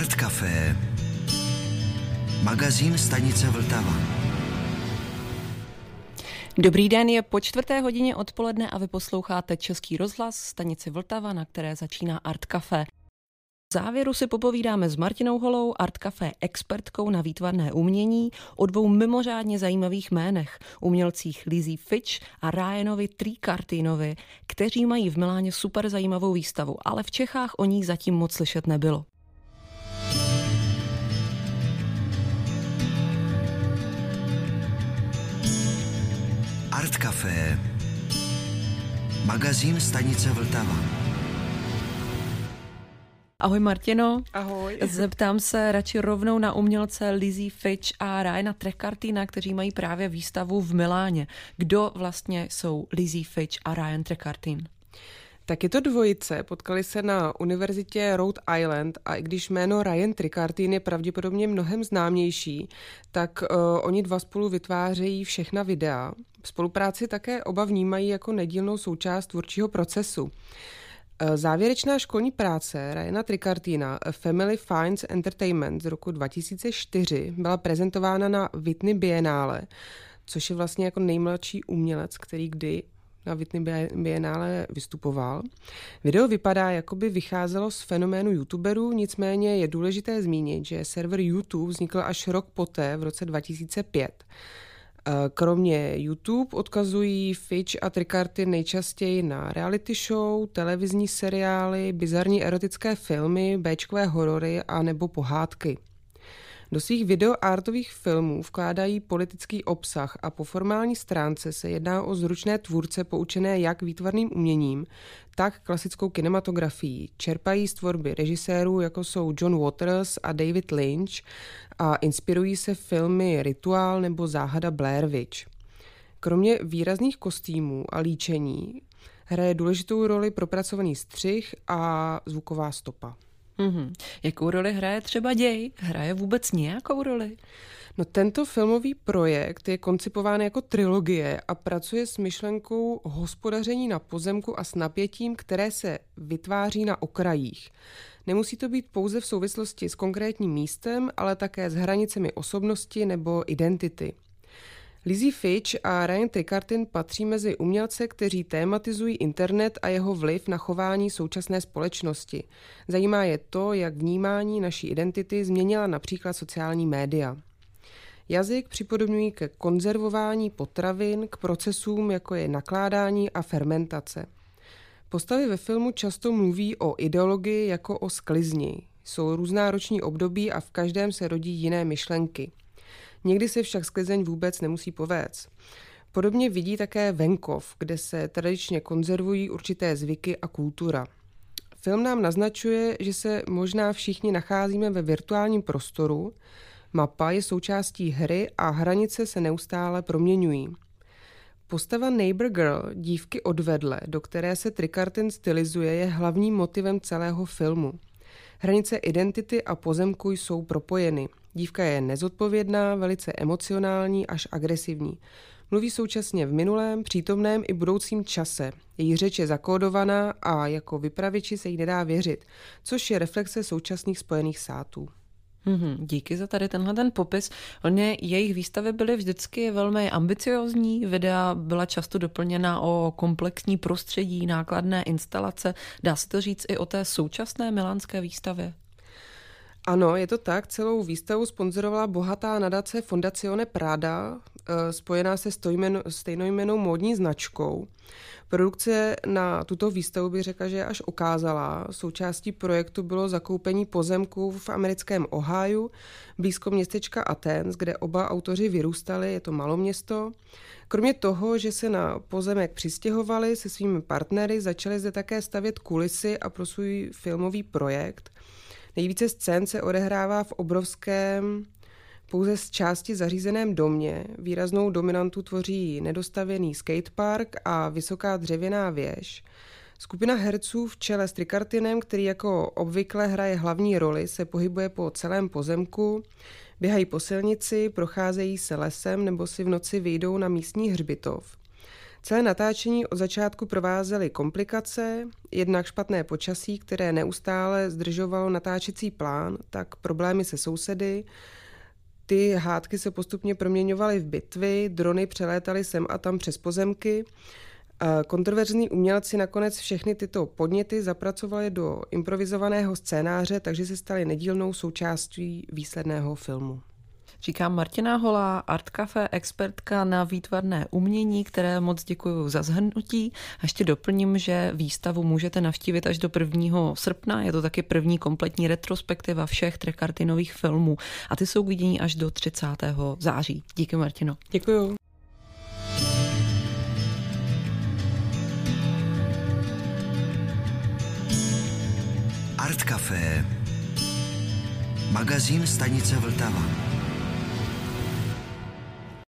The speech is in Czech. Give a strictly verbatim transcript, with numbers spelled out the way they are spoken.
Art Café, magazín stanice Vltava. Dobrý den, je po čtvrté hodině odpoledne a vy posloucháte Český rozhlas, stanici Vltava, na které začíná Art Café. V závěru si popovídáme s Martinou Holou, Art Café expertkou na výtvarné umění, o dvou mimořádně zajímavých jménech, umělcích Lizzie Fitch a Ryanovi Trecartinovi, kteří mají v Miláně super zajímavou výstavu, ale v Čechách o ní zatím moc slyšet nebylo. Art Café, magazín stanice Vltava. Ahoj Martino. Ahoj. Zeptám se radši rovnou na umělce Lizzie Fitch a Ryana Trecartina, kteří mají právě výstavu v Miláně. Kdo vlastně jsou Lizzie Fitch a Ryan Trecartin? Tak je to dvojice, potkali se na univerzitě Rhode Island a i když jméno Ryan Trecartin je pravděpodobně mnohem známější, tak uh, oni dva spolu vytvářejí všechna videa. Spolupráci také oba vnímají jako nedílnou součást tvůrčího procesu. Závěrečná školní práce Ryana Trecartina A Family Finds Entertainment z roku dva tisíce čtyři byla prezentována na Whitney Biennále, což je vlastně jako nejmladší umělec, který kdy na Whitney Biennále vystupoval. Video vypadá, jako by vycházelo z fenoménu youtuberů, nicméně je důležité zmínit, že server YouTube vznikl až rok poté, v roce dva tisíce pět. Kromě YouTube odkazují Fitch a Trecartin nejčastěji na reality show, televizní seriály, bizarní erotické filmy, béčkové horory a nebo pohádky. Do svých videoartových filmů vkládají politický obsah a po formální stránce se jedná o zručné tvůrce poučené jak výtvarným uměním, tak klasickou kinematografií. Čerpají z tvorby režisérů, jako jsou John Waters a David Lynch, a inspirují se filmy Rituál nebo Záhada Blair Witch. Kromě výrazných kostýmů a líčení hraje důležitou roli propracovaný střih a zvuková stopa. Mm-hmm. Jakou roli hraje třeba děj? Hraje vůbec nějakou roli? No, tento filmový projekt je koncipován jako trilogie a pracuje s myšlenkou hospodaření na pozemku a s napětím, které se vytváří na okrajích. Nemusí to být pouze v souvislosti s konkrétním místem, ale také s hranicemi osobnosti nebo identity. Lizzie Fitch a Ryan Trecartin patří mezi umělce, kteří tématizují internet a jeho vliv na chování současné společnosti. Zajímá je to, jak vnímání naší identity změnila například sociální média. Jazyk připodobňují ke konzervování potravin, k procesům, jako je nakládání a fermentace. Postavy ve filmu často mluví o ideologii jako o sklizni. Jsou různá roční období a v každém se rodí jiné myšlenky. Někdy se však sklizeň vůbec nemusí povést. Podobně vidí také venkov, kde se tradičně konzervují určité zvyky a kultura. Film nám naznačuje, že se možná všichni nacházíme ve virtuálním prostoru, mapa je součástí hry a hranice se neustále proměňují. Postava Neighbor Girl, dívky odvedle, do které se Trecartin stylizuje, je hlavním motivem celého filmu. Hranice identity a pozemku jsou propojeny. Dívka je nezodpovědná, velice emocionální až agresivní. Mluví současně v minulém, přítomném i budoucím čase. Její řeč je zakódovaná a jako vypravěči se jí nedá věřit, což je reflexe současných Spojených států. Mm-hmm. Díky za tady tenhle ten popis. Oni, jejich výstavy byly vždycky velmi ambiciózní, videa byla často doplněna o komplexní prostředí, nákladné instalace. Dá se to říct i o té současné milánské výstavě? Ano, je to tak. Celou výstavu sponzorovala bohatá nadace Fondazione Prada, spojená se stejnojmennou módní značkou. Produkce na tuto výstavu bych řekla, že je až okázalá. Součástí projektu bylo zakoupení pozemku v americkém Ohiu, blízko městečka Athens, kde oba autoři vyrůstali, je to maloměsto. Kromě toho, že se na pozemek přistěhovali se svými partnery, začali zde také stavět kulisy a pro svůj filmový projekt. Nejvíce scén se odehrává v obrovském, pouze z části zařízeném domě. Výraznou dominantu tvoří nedostavěný skatepark a vysoká dřevěná věž. Skupina herců v čele s Trecartinem, který jako obvykle hraje hlavní roli, se pohybuje po celém pozemku, běhají po silnici, procházejí se lesem nebo si v noci vyjdou na místní hřbitov. Celé natáčení od začátku provázely komplikace, jednak špatné počasí, které neustále zdržovalo natáčecí plán, tak problémy se sousedy. Ty hádky se postupně proměňovaly v bitvy, drony přelétaly sem a tam přes pozemky. Kontroverzní umělci nakonec všechny tyto podněty zapracovali do improvizovaného scénáře, takže se staly nedílnou součástí výsledného filmu. Říká Martina Holá, Art Café, expertka na výtvarné umění, které moc děkuju za shrnutí. A ještě doplním, že výstavu můžete navštívit až do prvního srpna. Je to taky první kompletní retrospektiva všech Trekartinových filmů. A ty jsou k vidění až do třicátého září. Díky, Martino. Děkuju. Art Café, magazín stanice Vltava.